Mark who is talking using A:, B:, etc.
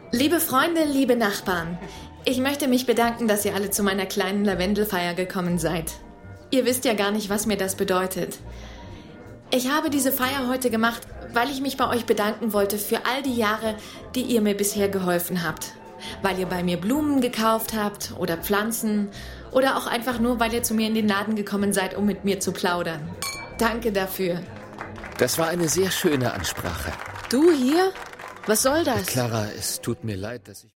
A: Liebe Freunde, liebe Nachbarn, ich möchte mich bedanken, dass ihr alle zu meiner kleinen Lavendelfeier gekommen seid. Ihr wisst ja gar nicht, was mir das bedeutet. Ich habe diese Feier heute gemacht, weil ich mich bei euch bedanken wollte für all die Jahre, die ihr mir bisher geholfen habt. Weil ihr bei mir Blumen gekauft habt oder Pflanzen oder auch einfach nur, weil ihr zu mir in den Laden gekommen seid, um mit mir zu plaudern. Danke dafür.
B: Das war eine sehr schöne Ansprache.
A: Du hier? Was soll das?
B: Clara, es tut mir leid, dass ich...